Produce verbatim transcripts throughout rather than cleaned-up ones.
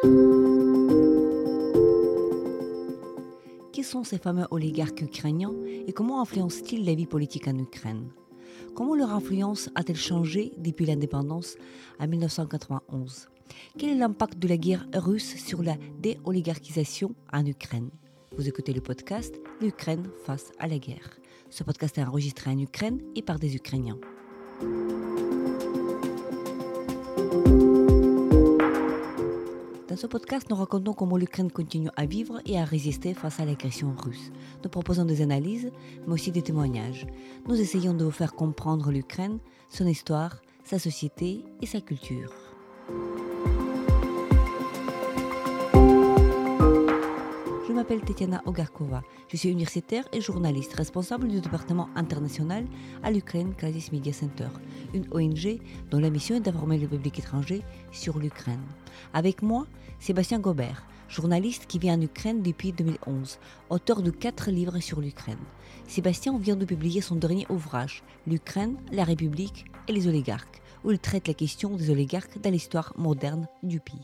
Qui sont ces fameux oligarques ukrainiens et comment influencent-ils la vie politique en Ukraine? Comment leur influence a-t-elle changé depuis l'indépendance en mille neuf cent quatre-vingt-onze? Quel est l'impact de la guerre russe sur la déoligarchisation en Ukraine? Vous écoutez le podcast L'Ukraine face à la guerre. Ce podcast est enregistré en Ukraine et par des Ukrainiens. Dans ce podcast, nous racontons comment l'Ukraine continue à vivre et à résister face à l'agression russe. Nous proposons des analyses, mais aussi des témoignages. Nous essayons de vous faire comprendre l'Ukraine, son histoire, sa société et sa culture. Je m'appelle Tetiana Ogarkova. Je suis universitaire et journaliste responsable du département international à l'Ukraine Crisis Media Center, une O N G dont la mission est d'informer le public étranger sur l'Ukraine. Avec moi, Sébastien Gobert, journaliste qui vit en Ukraine depuis deux mille onze, auteur de quatre livres sur l'Ukraine. Sébastien vient de publier son dernier ouvrage, L'Ukraine, la République et les oligarques, où il traite la question des oligarques dans l'histoire moderne du pays.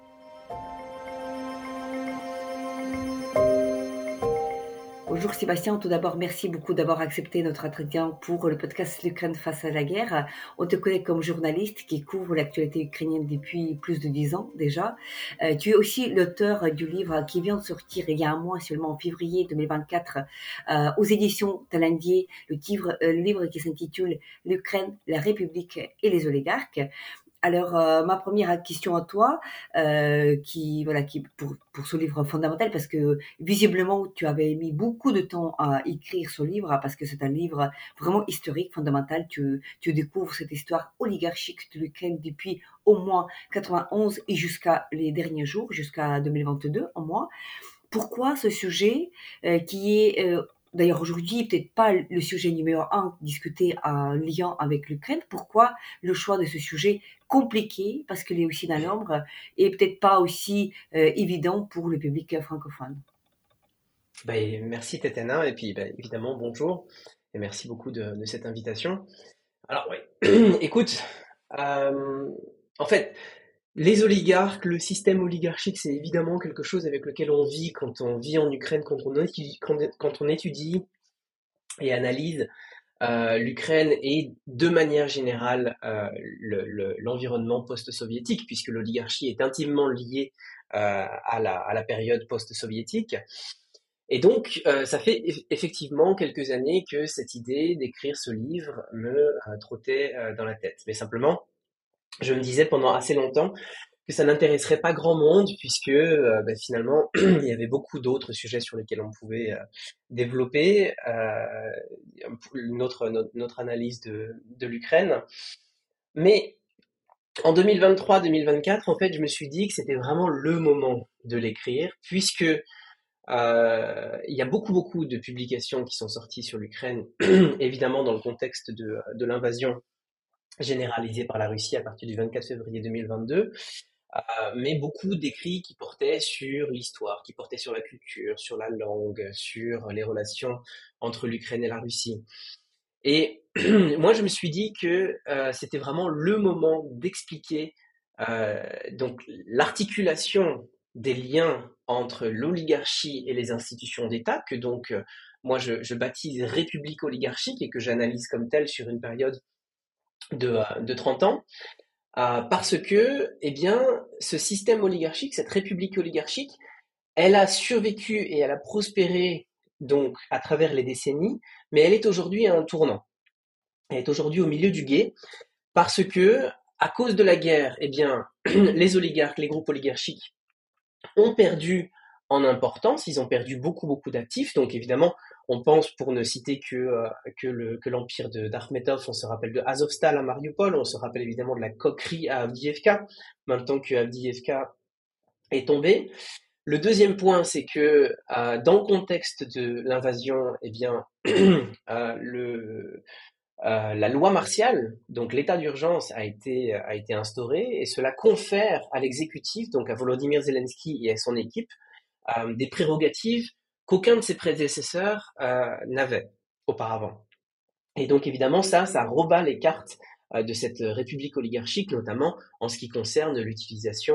Bonjour Sébastien, tout d'abord merci beaucoup d'avoir accepté notre entretien pour le podcast L'Ukraine face à la guerre. On te connaît comme journaliste qui couvre l'actualité ukrainienne depuis plus de dix ans déjà. Euh, tu es aussi l'auteur du livre qui vient de sortir il y a un mois seulement en février deux mille vingt-quatre euh, aux éditions Talendier, le livre, euh, le livre qui s'intitule L'Ukraine, la République et les oligarques. Alors, euh, ma première question à toi, euh, qui voilà, qui pour pour ce livre fondamental, parce que visiblement tu avais mis beaucoup de temps à écrire ce livre, parce que c'est un livre vraiment historique, fondamental. Tu tu découvres cette histoire oligarchique de l'Ukraine depuis au moins quatre-vingt-onze et jusqu'à les derniers jours, jusqu'à deux mille vingt-deux au moins. Pourquoi ce sujet euh, qui est euh, d'ailleurs aujourd'hui peut-être pas le sujet numéro un discuté en lien avec l'Ukraine? Pourquoi le choix de ce sujet compliqué, parce qu'il est aussi dans l'ombre, et peut-être pas aussi euh, évident pour le public francophone? Bah, et merci Tatiana, et puis bah, évidemment bonjour, et merci beaucoup de, de cette invitation. Alors oui, écoute, euh, en fait, les oligarques, le système oligarchique, c'est évidemment quelque chose avec lequel on vit quand on vit en Ukraine, quand on étudie, quand, quand on étudie et analyse euh, l'Ukraine et de manière générale euh, le- le- l'environnement post-soviétique, puisque l'oligarchie est intimement liée euh, à la, à la période post-soviétique. Et donc, euh, ça fait eff- effectivement quelques années que cette idée d'écrire ce livre me euh, trottait euh, dans la tête. Mais simplement, je me disais pendant assez longtemps que ça n'intéresserait pas grand monde, puisque euh, bah, finalement, il y avait beaucoup d'autres sujets sur lesquels on pouvait euh, développer euh, notre, notre, notre analyse de, de l'Ukraine. Mais en deux mille vingt-trois-deux mille vingt-quatre, en fait, je me suis dit que c'était vraiment le moment de l'écrire, puisque euh, il y a beaucoup, beaucoup de publications qui sont sorties sur l'Ukraine, évidemment dans le contexte de, de l'invasion généralisée par la Russie à partir du vingt-quatre février deux mille vingt-deux, euh, mais beaucoup d'écrits qui portaient sur l'histoire, qui portaient sur la culture, sur la langue, sur les relations entre l'Ukraine et la Russie. Et moi, je me suis dit que euh, c'était vraiment le moment d'expliquer euh, donc l'articulation des liens entre l'oligarchie et les institutions d'État, que donc euh, moi je, je baptise république oligarchique et que j'analyse comme telle sur une période de, euh, de trente ans, euh, parce que eh bien, ce système oligarchique, cette république oligarchique, elle a survécu et elle a prospéré donc à travers les décennies, mais elle est aujourd'hui à un tournant. Elle est aujourd'hui au milieu du gué parce que, à cause de la guerre, eh bien, les oligarques, les groupes oligarchiques ont perdu en importance, ils ont perdu beaucoup, beaucoup d'actifs. Donc évidemment, on pense, pour ne citer que, euh, que, le, que l'empire de, d'Akhmetov, on se rappelle de Azovstal à Mariupol, on se rappelle évidemment de la coquerie à Avdiivka, maintenant que Avdiivka est tombé. Le deuxième point, c'est que euh, dans le contexte de l'invasion, eh bien, euh, le, euh, la loi martiale, donc l'état d'urgence, a été, a été instauré et cela confère à l'exécutif, donc à Volodymyr Zelensky et à son équipe, euh, des prérogatives qu'aucun de ses prédécesseurs euh, n'avait auparavant. Et donc évidemment, ça, ça rebat les cartes euh, de cette république oligarchique, notamment en ce qui concerne l'utilisation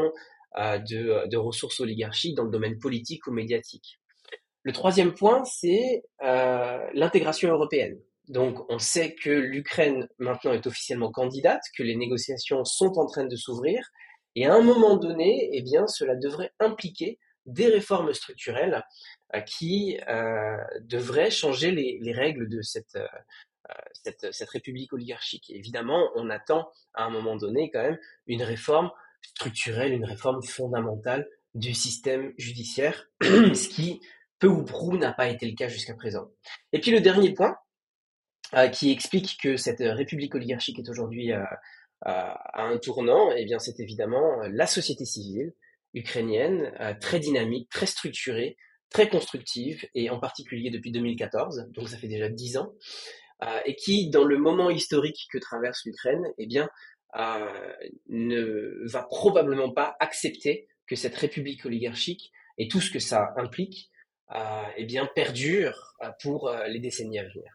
euh, de, de ressources oligarchiques dans le domaine politique ou médiatique. Le troisième point, c'est euh, l'intégration européenne. Donc, on sait que l'Ukraine maintenant est officiellement candidate, que les négociations sont en train de s'ouvrir, et à un moment donné, eh bien, cela devrait impliquer des réformes structurelles euh, qui euh, devraient changer les, les règles de cette, euh, cette, cette république oligarchique. Et évidemment, on attend à un moment donné quand même une réforme structurelle, une réforme fondamentale du système judiciaire, ce qui peu ou prou n'a pas été le cas jusqu'à présent. Et puis le dernier point, euh, qui explique que cette république oligarchique est aujourd'hui euh, à un tournant, eh bien c'est évidemment la société civile ukrainienne, euh, très dynamique, très structurée, très constructive, et en particulier depuis deux mille quatorze, donc ça fait déjà dix ans, euh, et qui, dans le moment historique que traverse l'Ukraine, eh bien, euh, ne va probablement pas accepter que cette république oligarchique et tout ce que ça implique, euh, eh bien, perdure euh, pour euh, les décennies à venir.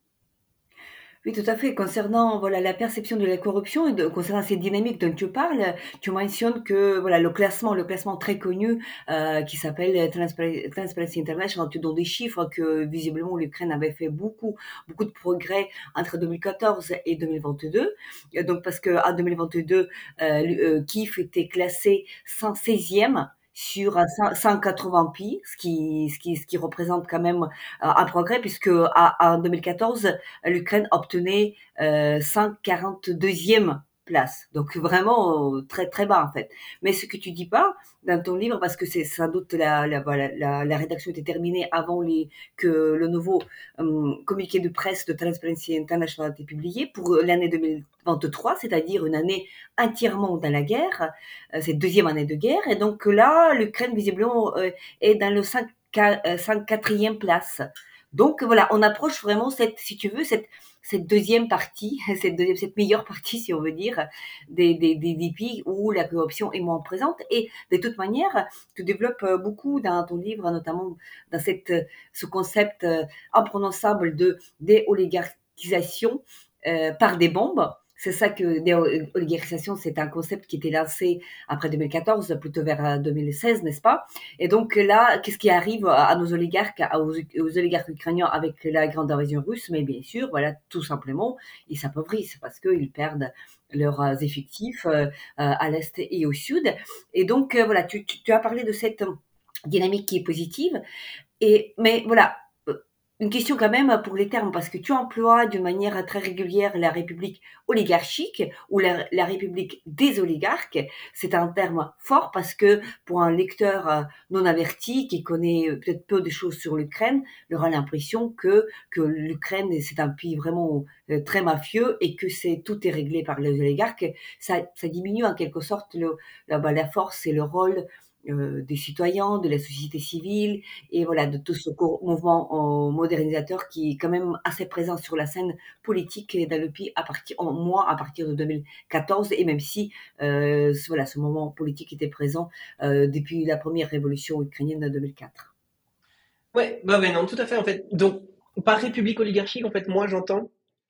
Oui, tout à fait. Concernant voilà la perception de la corruption et de, concernant ces dynamiques dont tu parles, tu mentionnes que voilà le classement, le classement très connu euh, qui s'appelle Transpar- Transparency International, tu donnes des chiffres que visiblement l'Ukraine avait fait beaucoup beaucoup de progrès entre deux mille quatorze et deux mille vingt-deux. Euh, Donc parce que en deux mille vingt-deux, euh, euh, Kiev était classé cent seizième sur un cent quatre-vingts pays, ce qui, ce qui, ce qui représente quand même euh, un progrès puisque à- en deux mille quatorze, l'Ukraine obtenait euh, cent quarante-deuxième place. Donc vraiment euh, très très bas en fait. Mais ce que tu dis pas dans ton livre, parce que c'est sans doute la, la, voilà, la, la rédaction était terminée avant les, que le nouveau euh, communiqué de presse de Transparency International a été publié pour l'année deux mille vingt-trois, c'est-à-dire une année entièrement dans la guerre, euh, cette deuxième année de guerre. Et donc là, l'Ukraine visiblement euh, est dans le cent quatrième place. Donc voilà, on approche vraiment cette, si tu veux, cette, cette deuxième partie, cette, deuxième, cette meilleure partie, si on veut dire, des, des, des, des pays où la corruption est moins présente. Et de toute manière, tu développes beaucoup dans ton livre, notamment dans cette, ce concept imprononçable de déoligarchisation euh, par des bombes. C'est ça que déoligarchisation, c'est un concept qui était lancé après deux mille quatorze, plutôt vers deux mille seize, n'est-ce pas? Et donc là, qu'est-ce qui arrive à nos oligarques, aux, aux oligarques ukrainiens avec la grande invasion russe? Mais bien sûr, voilà, tout simplement, ils s'appauvrissent parce qu'ils perdent leurs effectifs euh, à l'est et au sud. Et donc euh, voilà, tu, tu, tu as parlé de cette dynamique qui est positive. Et mais voilà, euh, une question quand même pour les termes, parce que tu emploies d'une manière très régulière la république oligarchique ou la, la république des oligarques. C'est un terme fort parce que pour un lecteur euh, non averti qui connaît euh, peut-être peu de choses sur l'Ukraine, il aura l'impression que que l'Ukraine c'est un pays vraiment euh, très mafieux et que c'est tout est réglé par les oligarques. Ça, ça diminue en quelque sorte le, la, bah, la force et le rôle euh, des citoyens, de la société civile et voilà de tout ce mouvement euh, modernisateur qui est quand même assez présent sur la scène politique dans le pays à partir, au moins à partir de deux mille quatorze et même si euh, ce, voilà ce moment politique était présent euh, depuis la première révolution ukrainienne de deux mille quatre. Ouais, bah ouais, non, tout à fait, en fait. Donc, par république oligarchique, en fait, moi, j'entends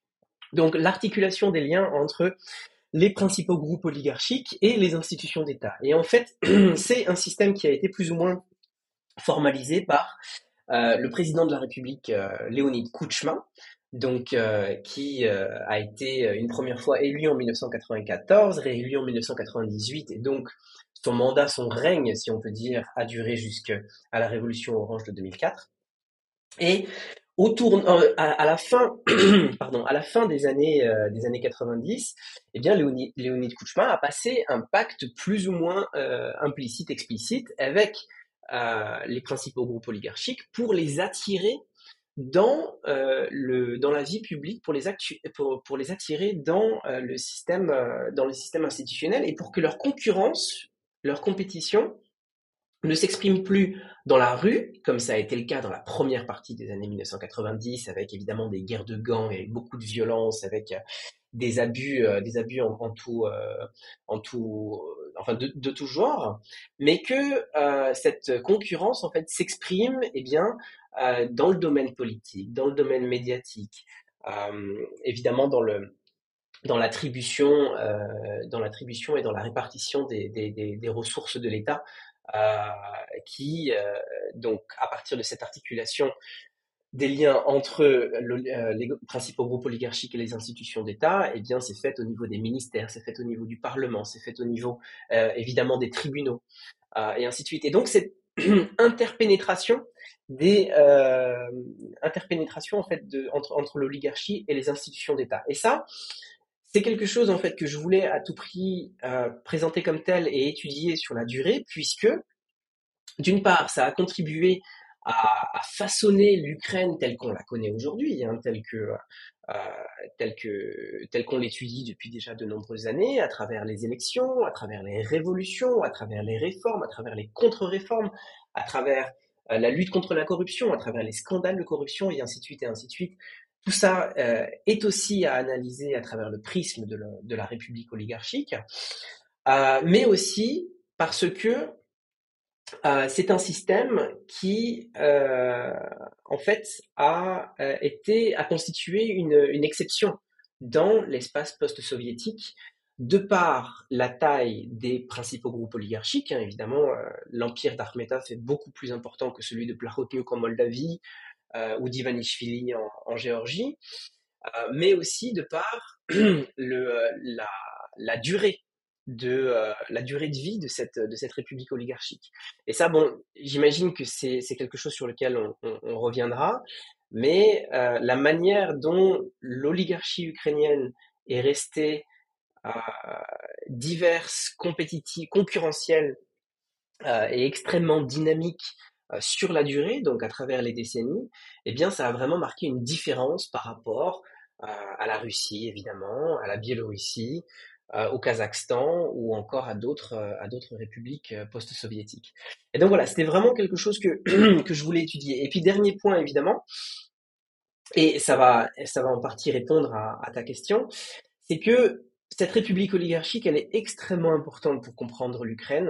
donc l'articulation des liens entre les principaux groupes oligarchiques et les institutions d'État. Et en fait, c'est un système qui a été plus ou moins formalisé par euh, le président de la République, euh, Léonid Kouchma, donc euh, qui euh, a été une première fois élu en mille neuf cent quatre-vingt-quatorze, réélu en mille neuf cent quatre-vingt-dix-huit, et donc son mandat, son règne, si on peut dire, a duré jusqu'à la révolution orange de deux mille quatre. Et autour, euh, à, à la fin, pardon, à la fin des années, euh, des années quatre-vingt-dix, eh bien, Léonid, Léonid Kouchma a passé un pacte plus ou moins euh, implicite, explicite, avec euh, les principaux groupes oligarchiques pour les attirer dans euh, le dans la vie publique, pour les actu- pour, pour les attirer dans euh, le système euh, dans le système institutionnel et pour que leur concurrence, leur compétition ne s'exprime plus dans la rue, comme ça a été le cas dans la première partie des années mille neuf cent quatre-vingt-dix, avec évidemment des guerres de gangs et beaucoup de violence, avec euh, des abus, euh, des abus en, en tout, euh, en tout, euh, enfin de, de tout genre, mais que euh, cette concurrence en fait s'exprime, eh bien, euh, dans le domaine politique, dans le domaine médiatique, euh, évidemment dans le dans l'attribution, euh, dans l'attribution et dans la répartition des, des, des, des ressources de l'État, euh, qui, euh, donc, à partir de cette articulation des liens entre le, euh, les principaux groupes oligarchiques et les institutions d'État, eh bien, c'est fait au niveau des ministères, c'est fait au niveau du Parlement, c'est fait au niveau, euh, évidemment, des tribunaux, euh, et ainsi de suite. Et donc, cette interpénétration des euh, interpénétration en fait de, entre, entre l'oligarchie et les institutions d'État. Et ça, c'est quelque chose en fait que je voulais à tout prix euh, présenter comme tel et étudier sur la durée, puisque d'une part, ça a contribué à, à façonner l'Ukraine telle qu'on la connaît aujourd'hui, hein, telle que, euh, telle que, telle qu'on l'étudie depuis déjà de nombreuses années, à travers les élections, à travers les révolutions, à travers les réformes, à travers les contre-réformes, à travers euh, la lutte contre la corruption, à travers les scandales de corruption, et ainsi de suite, et ainsi de suite. Tout ça euh, est aussi à analyser à travers le prisme de la, de la République oligarchique, euh, mais aussi parce que euh, c'est un système qui, euh, en fait, a euh, été, a constitué une, une exception dans l'espace post-soviétique, de par la taille des principaux groupes oligarchiques. Hein, évidemment, euh, l'empire d'Akhmetov est beaucoup plus important que celui de Plahotniuc en Moldavie, euh, ou d'Ivanishvili en, en Géorgie, euh, mais aussi de par le, la, la durée de euh, la durée de vie de cette de cette république oligarchique. Et ça, bon, j'imagine que c'est c'est quelque chose sur lequel on, on, on reviendra, mais euh, la manière dont l'oligarchie ukrainienne est restée euh, diverse, compétitive, concurrentielle, euh, et extrêmement dynamique euh, sur la durée, donc à travers les décennies, eh bien, ça a vraiment marqué une différence par rapport euh, à la Russie, évidemment, à la Biélorussie, euh, au Kazakhstan ou encore à d'autres euh, à d'autres républiques euh, post-soviétiques. Et donc voilà, c'était vraiment quelque chose que que je voulais étudier. Et puis dernier point, évidemment, et ça va ça va en partie répondre à, à ta question, c'est que cette république oligarchique, elle est extrêmement importante pour comprendre l'Ukraine.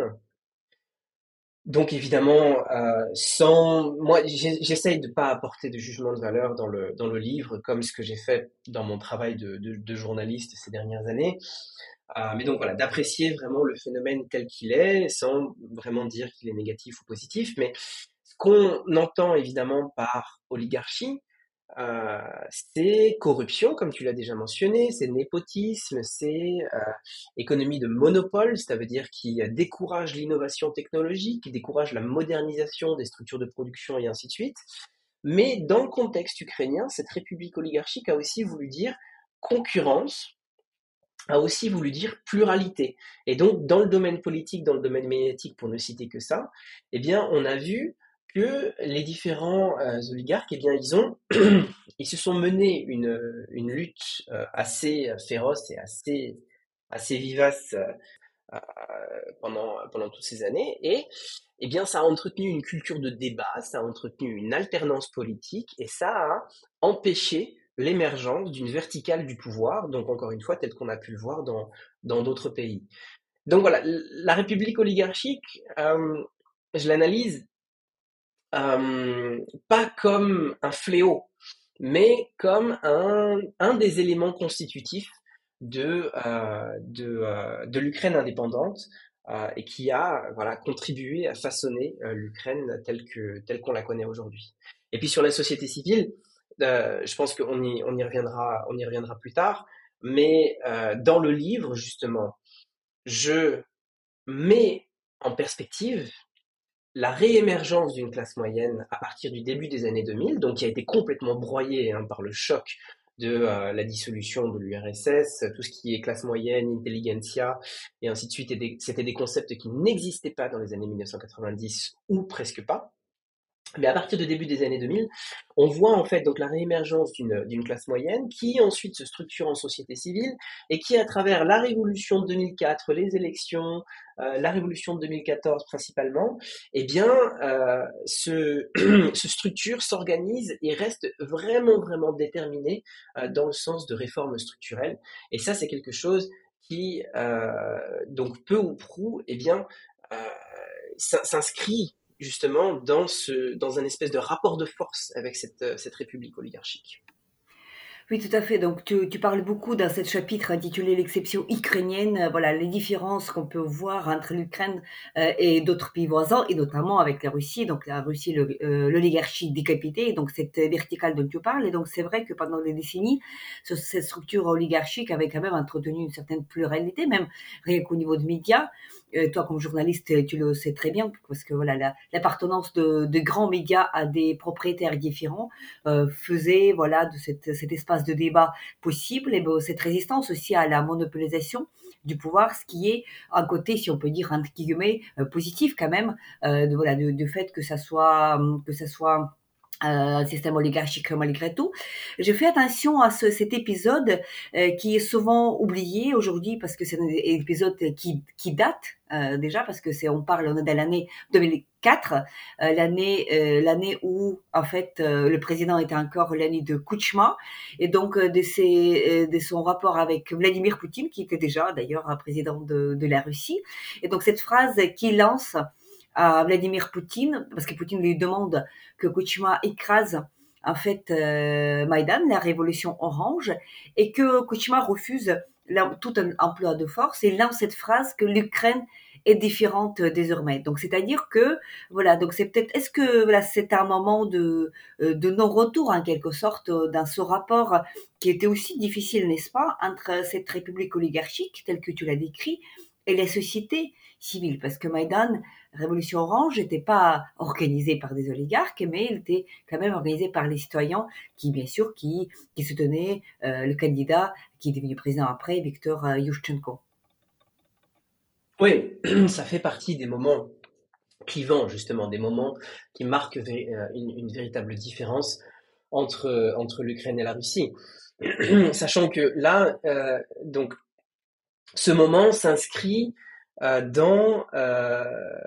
Donc évidemment, euh, sans moi, j'ai- j'essaye de pas apporter de jugement de valeur dans le dans le livre, comme ce que j'ai fait dans mon travail de, de, de journaliste ces dernières années. Euh, mais donc voilà, d'apprécier vraiment le phénomène tel qu'il est, sans vraiment dire qu'il est négatif ou positif. Mais ce qu'on entend évidemment par oligarchie, euh, c'est corruption, comme tu l'as déjà mentionné, c'est népotisme, c'est euh, économie de monopole, ça veut dire qui décourage l'innovation technologique, qui décourage la modernisation des structures de production et ainsi de suite. Mais dans le contexte ukrainien, cette république oligarchique a aussi voulu dire concurrence, a aussi voulu dire pluralité. Et donc, dans le domaine politique, dans le domaine médiatique, pour ne citer que ça, eh bien, on a vu que les différents euh, oligarques, eh bien, ils ont, ils se sont menés une, une lutte euh, assez féroce et assez, assez vivace euh, euh, pendant, pendant toutes ces années. Et eh bien, ça a entretenu une culture de débat, ça a entretenu une alternance politique, et ça a empêché l'émergence d'une verticale du pouvoir, donc encore une fois, tel qu'on a pu le voir dans dans d'autres pays. Donc voilà, la République oligarchique, euh, je l'analyse euh, pas comme un fléau, mais comme un, un des éléments constitutifs de, euh, de, euh, de l'Ukraine indépendante, euh, et qui a voilà, contribué à façonner euh, l'Ukraine telle que, telle qu'on la connaît aujourd'hui. Et puis sur la société civile, euh, je pense qu'on y, on y reviendra, on y reviendra plus tard, mais euh, dans le livre, justement, je mets en perspective la réémergence d'une classe moyenne à partir du début des années deux mille, donc qui a été complètement broyée hein, par le choc de euh, la dissolution de l'U R S S, tout ce qui est classe moyenne, intelligentsia, et ainsi de suite, et des, c'était des concepts qui n'existaient pas dans les années mille neuf cent quatre-vingt-dix, ou presque pas. Mais à partir du début des années deux mille, on voit en fait donc la réémergence d'une d'une classe moyenne qui ensuite se structure en société civile et qui, à travers la révolution de deux mille quatre, les élections, euh, la révolution de deux mille quatorze principalement, eh bien, euh, se, se structure, s'organise et reste vraiment vraiment déterminée euh, dans le sens de réformes structurelles. Et ça, c'est quelque chose qui, euh, donc peu ou prou, eh bien, euh, s'inscrit justement dans, ce, dans un espèce de rapport de force avec cette, cette république oligarchique. Oui, tout à fait. Donc, tu, tu parles beaucoup dans ce chapitre intitulé L'exception ukrainienne, euh, voilà, les différences qu'on peut voir entre l'Ukraine euh, et d'autres pays voisins, et notamment avec la Russie. Donc, la Russie, le- euh, l'oligarchie décapitée, donc cette verticale dont tu parles. Et donc, c'est vrai que pendant des décennies, ce- cette structure oligarchique avait quand même entretenu une certaine pluralité, même rien qu'au niveau des médias. Euh, toi, comme journaliste, tu le sais très bien, parce que voilà, la- l'appartenance de, de grands médias à des propriétaires différents euh, faisait voilà de cette, cet espace de débat possible et ben, cette résistance aussi à la monopolisation du pouvoir, ce qui est un côté, si on peut dire entre guillemets, euh, positif quand même, euh, de voilà de, de fait que ça soit que ça soit euh, un système oligarchique malgré tout. Je fais attention à ce, cet épisode euh, qui est souvent oublié aujourd'hui parce que c'est un épisode qui, qui date euh, déjà parce que c'est on parle on est dans l'année deux mille quatre, euh, l'année euh, l'année où en fait euh, le président était encore l'année de Kouchma et donc euh, de ses euh, de son rapport avec Vladimir Poutine qui était déjà d'ailleurs un président de, de la Russie et donc cette phrase qui lance à Vladimir Poutine parce que Poutine lui demande que Kouchma écrase en fait euh, Maïdan, la révolution orange, et que Kouchma refuse la, tout un emploi de force et lance cette phrase que l'Ukraine est différente désormais. Donc c'est-à-dire que voilà, donc c'est peut-être est-ce que voilà c'est un moment de euh, de non-retour en quelque sorte euh, dans ce rapport qui était aussi difficile, n'est-ce pas, entre cette république oligarchique telle que tu l'as décrit et la société civile, parce que Maïdan, Révolution Orange, n'était pas organisée par des oligarques, mais elle était quand même organisée par les citoyens qui, bien sûr, qui, qui soutenaient euh, le candidat qui est devenu président après, Viktor euh, Yushchenko. Oui, ça fait partie des moments clivants, justement, des moments qui marquent vé- euh, une, une véritable différence entre, entre l'Ukraine et la Russie. Sachant que là, euh, donc, ce moment s'inscrit euh, dans, euh,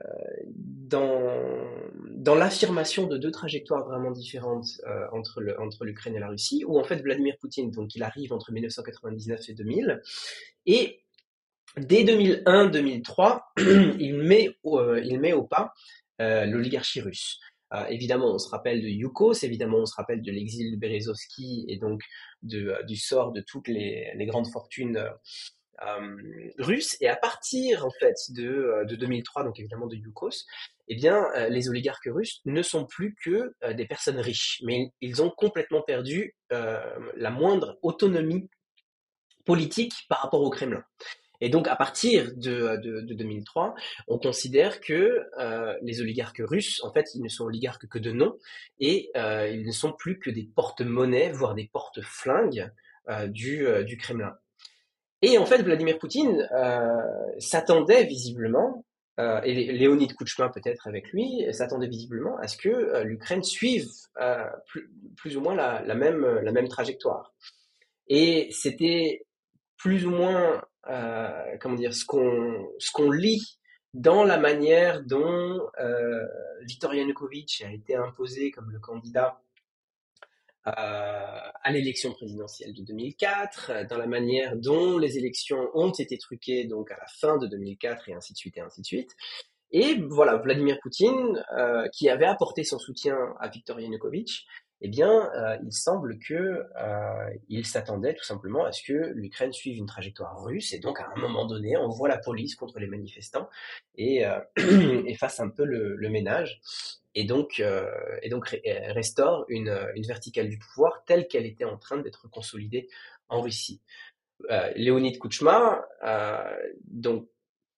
dans, dans l'affirmation de deux trajectoires vraiment différentes euh, entre, le, entre l'Ukraine et la Russie, où en fait Vladimir Poutine, donc il arrive entre mille neuf cent quatre-vingt-dix-neuf et deux mille, et dès deux mille un deux mille trois, il met au, euh, il met au pas euh, l'oligarchie russe. Euh, évidemment, on se rappelle de Yukos, évidemment, on se rappelle de l'exil de Berezovsky et donc de, euh, du sort de toutes les, les grandes fortunes euh, euh, russes. Et à partir en fait de, euh, de deux mille trois, donc évidemment de Yukos, eh bien, euh, les oligarques russes ne sont plus que euh, des personnes riches, mais ils ont complètement perdu euh, la moindre autonomie politique par rapport au Kremlin. Et donc, à partir de, de, de deux mille trois, on considère que euh, les oligarques russes, en fait, ils ne sont oligarques que de nom, et euh, ils ne sont plus que des porte-monnaies, voire des porte-flingues euh, du, euh, du Kremlin. Et en fait, Vladimir Poutine euh, s'attendait visiblement, euh, et Léonid Kouchma peut-être avec lui, s'attendait visiblement à ce que euh, l'Ukraine suive euh, plus, plus ou moins la, la, même, la même trajectoire. Et c'était plus ou moins, euh, comment dire, ce qu'on ce qu'on lit dans la manière dont euh, Viktor Yanukovych a été imposé comme le candidat euh, à l'élection présidentielle de deux mille quatre, dans la manière dont les élections ont été truquées donc à la fin de deux mille quatre et ainsi de suite et ainsi de suite. Et voilà, Vladimir Poutine, euh, qui avait apporté son soutien à Viktor Yanukovych, eh bien, euh, il semble que euh, il s'attendait tout simplement à ce que l'Ukraine suive une trajectoire russe, et donc à un moment donné, on voit la police contre les manifestants et, euh, et fasse un peu le, le ménage, et donc, euh, et donc restaure une, une verticale du pouvoir telle qu'elle était en train d'être consolidée en Russie. Euh, Léonid Kouchma, euh, donc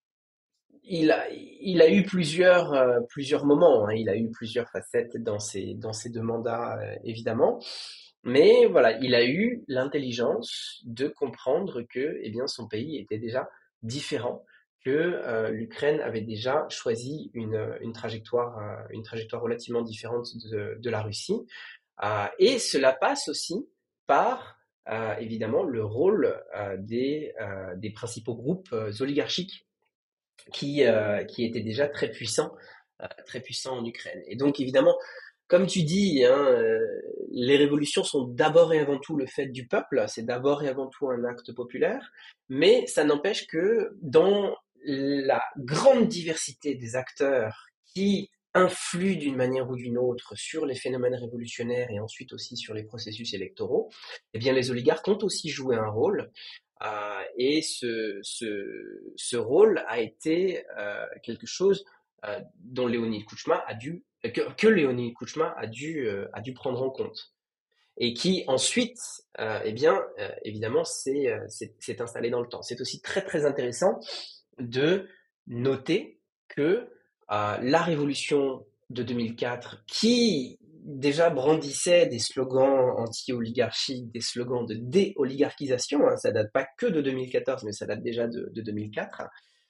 il a, il a eu plusieurs, euh, plusieurs moments, hein. Il a eu plusieurs facettes dans ses, dans ses deux mandats, euh, évidemment. Mais voilà, il a eu l'intelligence de comprendre que eh bien, son pays était déjà différent, que euh, l'Ukraine avait déjà choisi une, une, trajectoire, euh, une trajectoire relativement différente de, de la Russie. Euh, et cela passe aussi par, euh, évidemment, le rôle euh, des, euh, des principaux groupes euh, oligarchiques qui, euh, qui était déjà très puissant, euh, très puissant en Ukraine. Et donc évidemment, comme tu dis, hein, euh, les révolutions sont d'abord et avant tout le fait du peuple, c'est d'abord et avant tout un acte populaire, mais ça n'empêche que dans la grande diversité des acteurs qui influent d'une manière ou d'une autre sur les phénomènes révolutionnaires et ensuite aussi sur les processus électoraux, eh bien les oligarques ont aussi joué un rôle. Euh, et ce, ce, ce rôle a été euh, quelque chose euh, dont Léonid Kouchma a dû, que, que Léonid Kouchma a dû, euh, a dû prendre en compte. Et qui ensuite, euh, eh bien, euh, évidemment, s'est, euh, s'est, s'est installé dans le temps. C'est aussi très très intéressant de noter que euh, la révolution de deux mille quatre, qui déjà brandissait des slogans anti-oligarchiques, des slogans de dé-oligarchisation, hein, ça date pas que de deux mille quatorze, mais ça date déjà de, de deux mille quatre,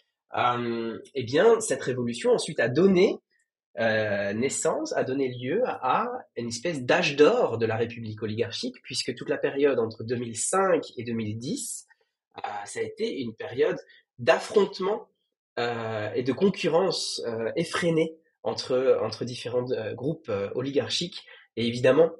euh, eh bien, cette révolution ensuite a donné euh, naissance, a donné lieu à une espèce d'âge d'or de la République oligarchique, puisque toute la période entre deux mille cinq et deux mille dix, euh, ça a été une période d'affrontement euh, et de concurrence euh, effrénée entre, entre différents euh, groupes euh, oligarchiques. Et évidemment,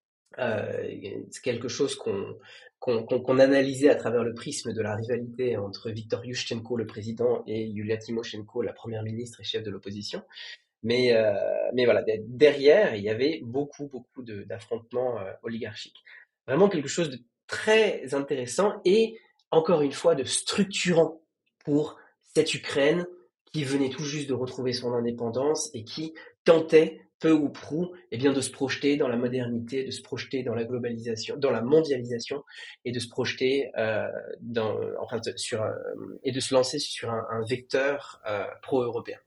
euh, c'est quelque chose qu'on qu'on, qu'on, qu'on analysait à travers le prisme de la rivalité entre Viktor Yushchenko, le président, et Yulia Tymoshenko, la première ministre et chef de l'opposition. Mais, euh, mais voilà, derrière, il y avait beaucoup, beaucoup de, d'affrontements euh, oligarchiques. Vraiment quelque chose de très intéressant et, encore une fois, de structurant pour cette Ukraine qui venait tout juste de retrouver son indépendance et qui tentait, peu ou prou, eh bien, de se projeter dans la modernité, de se projeter dans la globalisation, dans la mondialisation et de se projeter euh, dans, enfin, sur, euh, et de se lancer sur un, un vecteur euh, pro-européen.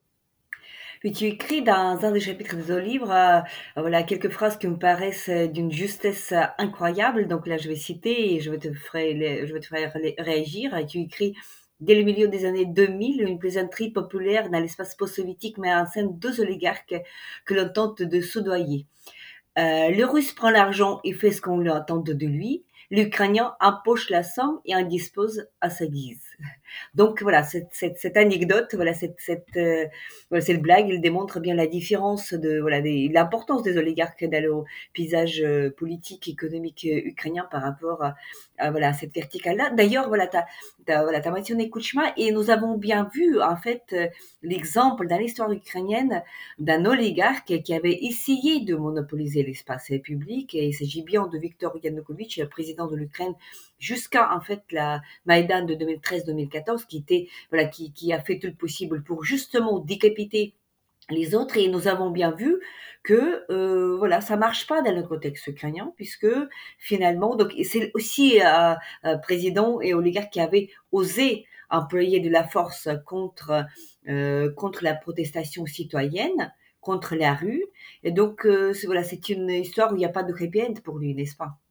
Puis tu écris dans un des chapitres de ton livre, euh, voilà, quelques phrases qui me paraissent euh, d'une justesse euh, incroyable. Donc là, je vais citer et je vais te faire, je vais te faire réagir. Et tu écris: dès le milieu des années deux mille, une plaisanterie populaire dans l'espace post-soviétique met en scène deux oligarques que l'on tente de soudoyer. Euh, le Russe prend l'argent et fait ce qu'on lui attend de lui. L'Ukrainien empoche la somme et en dispose à sa guise. Donc voilà, cette, cette, cette anecdote, voilà, cette, cette, euh, voilà, cette blague, il démontre bien la différence de, voilà, des, l'importance des oligarques dans le paysage euh, politique, économique euh, ukrainien par rapport à, à, voilà, cette verticale-là. D'ailleurs, voilà, t'as, t'as, voilà, t'as mentionné Kouchma et nous avons bien vu, en fait, euh, l'exemple dans l'histoire ukrainienne d'un oligarque qui avait essayé de monopoliser l'espace public. Et il s'agit bien de Viktor Yanukovych, président de l'Ukraine, jusqu'à, en fait, la Maïdan de deux mille treize deux mille quatorze, qui était, voilà, qui, qui a fait tout le possible pour justement décapiter les autres. Et nous avons bien vu que euh, voilà, ça marche pas dans le contexte ukrainien, puisque finalement, donc c'est aussi un euh, président et oligarque qui avait osé employer de la force contre euh, contre la protestation citoyenne, contre la rue. Et donc euh, c'est, voilà, c'est une histoire où il n'y a pas de happy end pour lui, n'est-ce pas?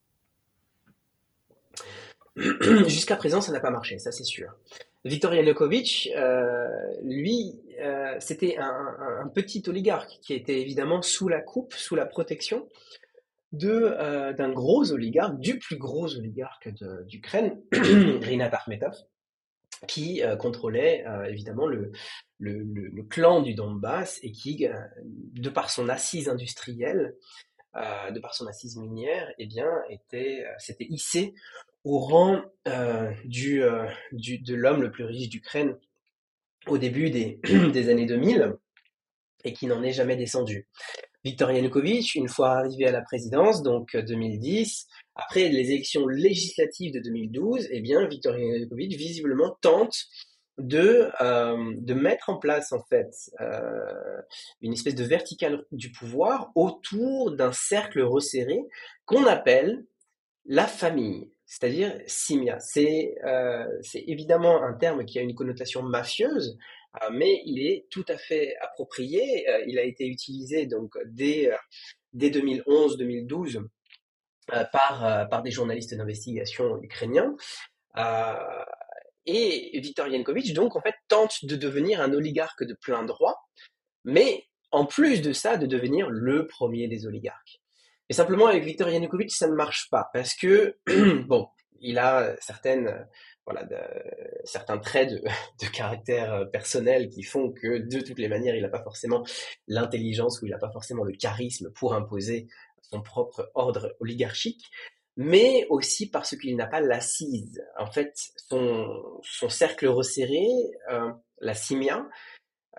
Jusqu'à présent, ça n'a pas marché, ça c'est sûr. Viktor Yanukovych, euh, lui, euh, c'était un, un, un petit oligarque qui était évidemment sous la coupe, sous la protection de euh, d'un gros oligarque, du plus gros oligarque de- d'Ukraine, Rinat Akhmetov, qui euh, contrôlait euh, évidemment le, le, le, le clan du Donbass et qui, euh, de par son assise industrielle, euh, de par son assise minière, eh bien, était, euh, s'était hissé au rang euh, du, euh, du, de l'homme le plus riche d'Ukraine au début des, des années deux mille et qui n'en est jamais descendu. Viktor Yanukovych, une fois arrivé à la présidence, donc deux mille dix, après les élections législatives de deux mille douze, eh bien, Viktor Yanukovych visiblement tente de, euh, de mettre en place en fait euh, une espèce de verticale du pouvoir autour d'un cercle resserré qu'on appelle la famille, c'est-à-dire simia. C'est euh, c'est évidemment un terme qui a une connotation mafieuse, euh, mais il est tout à fait approprié. Euh, il a été utilisé donc dès, euh, dès deux mille onze deux mille douze euh, par, euh, par des journalistes d'investigation ukrainiens. Euh, et Viktor Yanukovych, donc, en fait, tente de devenir un oligarque de plein droit, mais en plus de ça, de devenir le premier des oligarques. Et simplement, avec Viktor Yanukovych, ça ne marche pas, parce que, bon, il a certaines, voilà, de, certains traits de, de caractère personnel qui font que, de toutes les manières, il n'a pas forcément l'intelligence ou il n'a pas forcément le charisme pour imposer son propre ordre oligarchique, mais aussi parce qu'il n'a pas l'assise. En fait, son, son cercle resserré, euh, la simia,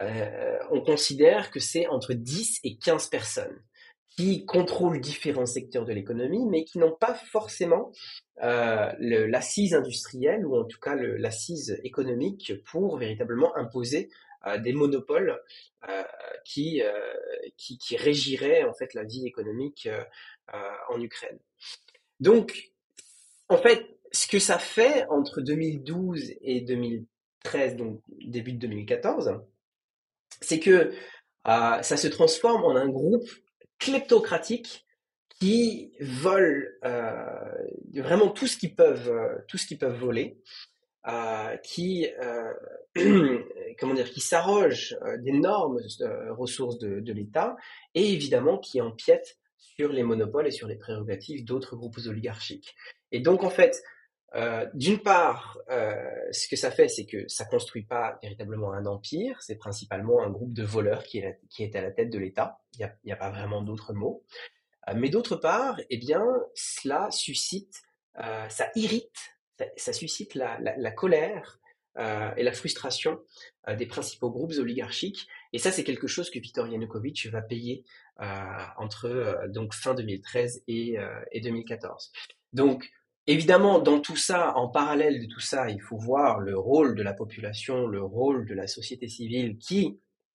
euh, on considère que c'est entre dix et quinze personnes qui contrôlent différents secteurs de l'économie, mais qui n'ont pas forcément euh, le, l'assise industrielle ou en tout cas le, l'assise économique pour véritablement imposer euh, des monopoles euh, qui, euh, qui, qui régiraient en fait la vie économique euh, euh, en Ukraine. Donc, en fait, ce que ça fait entre deux mille douze et deux mille treize, donc début de deux mille quatorze, c'est que euh, ça se transforme en un groupe kleptocratique qui volent euh, vraiment tout ce qu'ils peuvent, euh, tout ce qu'ils peuvent voler, euh, qui, euh, comment dire, qui s'arrogent euh, d'énormes euh, ressources de, de l'État et évidemment qui empiètent sur les monopoles et sur les prérogatives d'autres groupes oligarchiques. Et donc en fait, euh, d'une part, euh, ce que ça fait, c'est que ça construit pas véritablement un empire, c'est principalement un groupe de voleurs qui est, la- qui est à la tête de l'État. Il n'y a, il y a pas vraiment d'autres mots. Euh, mais d'autre part, eh bien, cela suscite, euh, ça irrite, ça, ça suscite la, la, la colère euh, et la frustration euh, des principaux groupes oligarchiques. Et ça, c'est quelque chose que Viktor Yanukovych va payer euh, entre euh, donc fin deux mille treize et, euh, et deux mille quatorze. Donc, évidemment, dans tout ça, en parallèle de tout ça, il faut voir le rôle de la population, le rôle de la société civile qui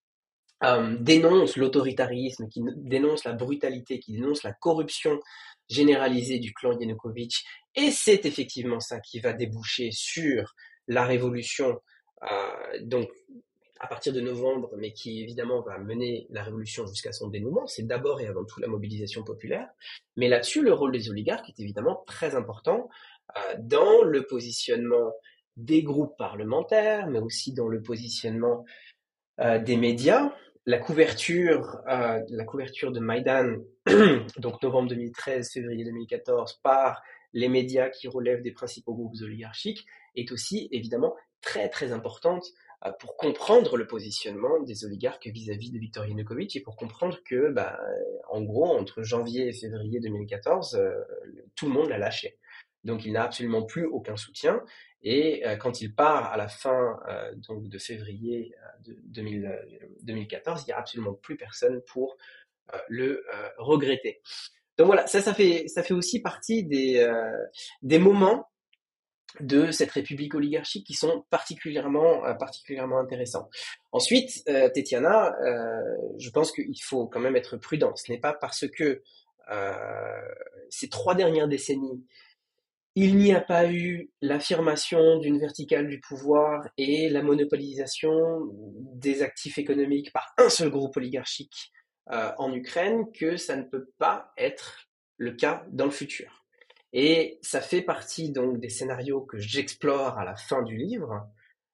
euh, dénonce l'autoritarisme, qui dénonce la brutalité, qui dénonce la corruption généralisée du clan Yanukovych. Et c'est effectivement ça qui va déboucher sur la révolution, euh, donc à partir de novembre, mais qui évidemment va mener la révolution jusqu'à son dénouement. C'est d'abord et avant tout la mobilisation populaire. Mais là-dessus, le rôle des oligarques est évidemment très important euh, dans le positionnement des groupes parlementaires, mais aussi dans le positionnement euh, des médias. La couverture, euh, la couverture de Maïdan, donc novembre deux mille treize, février deux mille quatorze, par les médias qui relèvent des principaux groupes oligarchiques, est aussi évidemment très très importante euh, pour comprendre le positionnement des oligarques vis-à-vis de Viktor Yanukovych et pour comprendre que, bah, en gros, entre janvier et février deux mille quatorze, euh, tout le monde l'a lâché. Donc il n'a absolument plus aucun soutien. Et euh, quand il part à la fin euh, donc de février euh, de deux mille, euh, deux mille quatorze, il n'y a absolument plus personne pour euh, le euh, regretter. Donc voilà, ça, ça fait, ça fait aussi partie des, euh, des moments de cette république oligarchique qui sont particulièrement, euh, particulièrement intéressants. Ensuite, euh, Tetiana, euh, je pense qu'il faut quand même être prudent. Ce n'est pas parce que euh, ces trois dernières décennies, il n'y a pas eu l'affirmation d'une verticale du pouvoir et la monopolisation des actifs économiques par un seul groupe oligarchique euh, en Ukraine que ça ne peut pas être le cas dans le futur. Et ça fait partie donc des scénarios que j'explore à la fin du livre,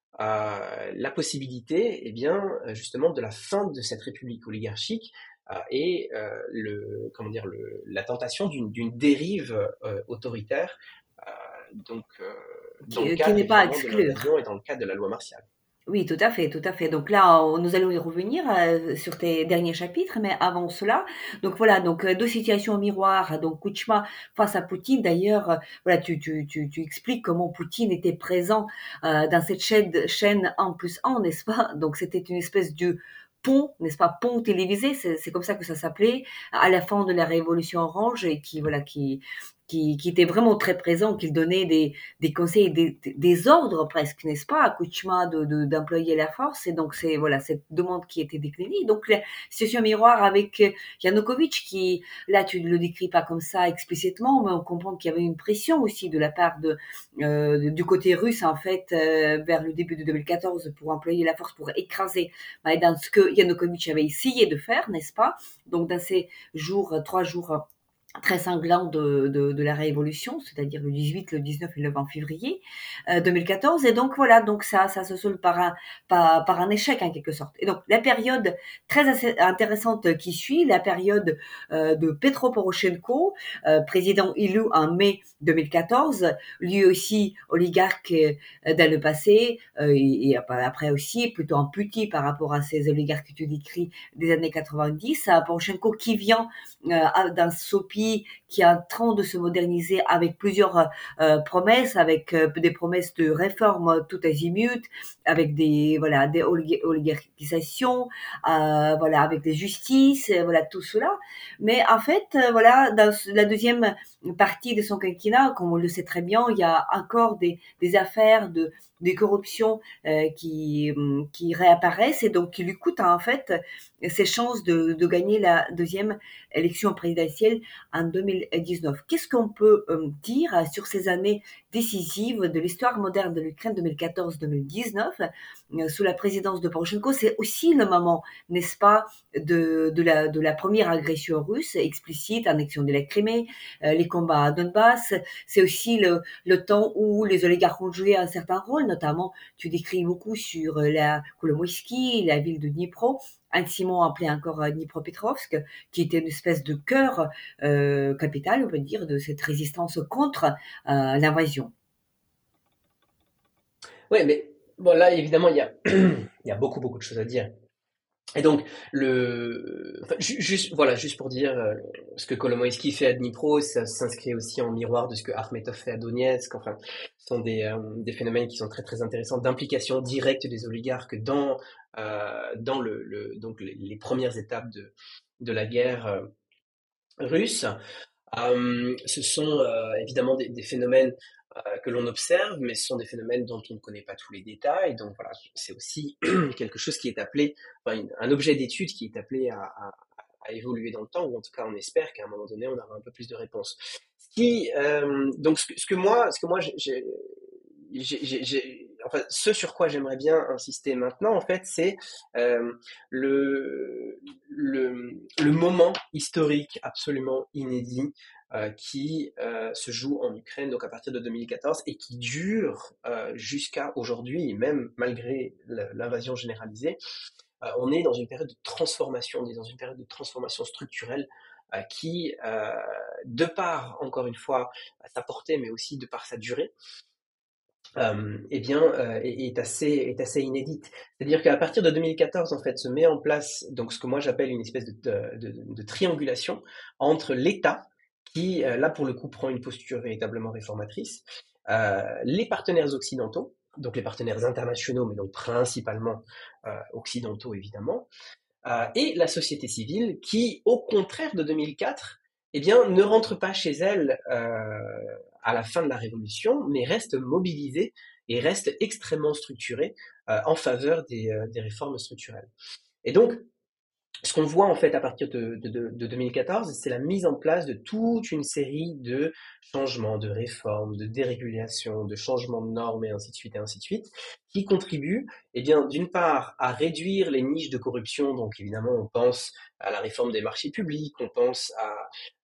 euh, la possibilité, eh bien, justement, de la fin de cette république oligarchique euh, et euh, le, comment dire, le, la tentation d'une, d'une dérive euh, autoritaire, euh, donc euh, dans le qui, qui cadre n'est pas à évidemment de exclure. l'invasion et dans le cadre de la loi martiale. Oui, tout à fait, tout à fait. Donc là, on- nous allons y revenir euh, sur tes derniers chapitres, mais avant cela, donc voilà, donc euh, deux situations au miroir. Donc Kouchma face à Poutine. D'ailleurs, euh, voilà, tu, tu, tu, tu expliques comment Poutine était présent euh, dans cette chaîne, chaîne un plus un, n'est-ce pas? Donc c'était une espèce de pont, n'est-ce pas, pont télévisé, c'est c'est comme ça que ça s'appelait, à la fin de la Révolution orange et qui voilà qui qui, qui était vraiment très présent, qu'il donnait des, des conseils, des, des ordres presque, n'est-ce pas, à Kouchma de, de, d'employer la force. Et donc, c'est voilà cette demande qui était déclinée. Donc, la situation miroir avec Yanukovych, qui, là, tu ne le décris pas comme ça explicitement, mais on comprend qu'il y avait une pression aussi de la part de, euh, du côté russe, en fait, euh, vers le début de deux mille quatorze, pour employer la force, pour écraser Maïdan, ce que Yanukovych avait essayé de faire, n'est-ce pas? Donc, dans ces jours, trois jours très cinglant de, de, de la Révolution, c'est-à-dire le dix-huit, le dix-neuf et le vingt février euh, deux mille quatorze. Et donc voilà, donc ça, ça se solde par un, par, par un échec en quelque sorte. Et donc la période très intéressante qui suit, la période euh, de Petro Poroshenko, euh, président élu en mai deux mille quatorze, lui aussi oligarque euh, dans le passé, euh, et, et après aussi plutôt un petit par rapport à ces oligarques que tu décris des années quatre-vingt-dix, Poroshenko qui vient euh, dans Sopi pays qui est en train de se moderniser avec plusieurs euh, promesses, avec euh, des promesses de réforme tout azimut, avec des voilà des oligarchisations, euh, voilà avec des justices, euh, voilà tout cela. Mais en fait, euh, voilà dans la deuxième partie de son quinquennat, comme on le sait très bien, il y a encore des, des affaires de, de corruption euh, qui, qui réapparaissent et donc qui lui coûtent en fait ses chances de, de gagner la deuxième élection présidentielle en deux mille dix-neuf. Qu'est-ce qu'on peut euh, dire sur ces années décisives de l'histoire moderne de l'Ukraine deux mille quatorze deux mille dix-neuf euh, sous la présidence de Poroshenko? C'est aussi le moment, n'est-ce pas, de, de, la, de la première agression russe explicite, annexion de la Crimée, euh, les combats à Donbass. C'est aussi le, le temps où les oligarques ont joué un certain rôle, notamment tu décris beaucoup sur la Kolomoïski, la ville de Dnipro, intimement appelée encore Dnipropetrovsk, qui était une espèce de cœur euh, capital, on peut dire, de cette résistance contre euh, l'invasion. Oui, mais bon, là, évidemment, il y a, il y a beaucoup, beaucoup de choses à dire. Et donc, le, enfin, juste, voilà, juste pour dire, euh, ce que Kolomoïski fait à Dnipro, ça s'inscrit aussi en miroir de ce que Akhmetov fait à Donetsk. Enfin, ce sont des, euh, des phénomènes qui sont très, très intéressants d'implication directe des oligarques dans, euh, dans le, le, donc les, les premières étapes de, de la guerre euh, russe. Euh, ce sont euh, évidemment des, des phénomènes euh, que l'on observe, mais ce sont des phénomènes dont on ne connaît pas tous les détails. Donc voilà, c'est aussi quelque chose qui est appelé, enfin, un objet d'étude qui est appelé à, à, à évoluer dans le temps, ou en tout cas on espère qu'à un moment donné on aura un peu plus de réponses. Ce qui, euh, donc ce que, ce que moi, ce que moi j'ai, j'ai, j'ai, j'ai, enfin, ce sur quoi j'aimerais bien insister maintenant, en fait, c'est euh, le, le, le moment historique absolument inédit euh, qui euh, se joue en Ukraine, donc à partir de deux mille quatorze, et qui dure euh, jusqu'à aujourd'hui, et même malgré l'invasion généralisée. Euh, on est dans une période de transformation, on est dans une période de transformation structurelle euh, qui, euh, de par, encore une fois, sa portée, mais aussi de par sa durée, euh, eh bien, euh, est, est assez est assez inédite. C'est-à-dire qu'à partir de deux mille quatorze, en fait, se met en place donc ce que moi j'appelle une espèce de, de, de, de triangulation entre l'État, qui euh, là pour le coup prend une posture véritablement réformatrice, euh, les partenaires occidentaux, donc les partenaires internationaux, mais donc principalement euh, occidentaux évidemment, euh, et la société civile, qui, au contraire de deux mille quatre, eh bien, ne rentre pas chez elle euh, à la fin de la Révolution, mais reste mobilisée et reste extrêmement structurée euh, en faveur des, euh, des réformes structurelles. Et donc, ce qu'on voit en fait à partir de, de, de, de deux mille quatorze, c'est la mise en place de toute une série de changements, de réformes, de dérégulation, de changements de normes et ainsi de suite et ainsi de suite, qui contribuent, eh bien, d'une part, à réduire les niches de corruption. Donc évidemment, on pense à la réforme des marchés publics, on pense à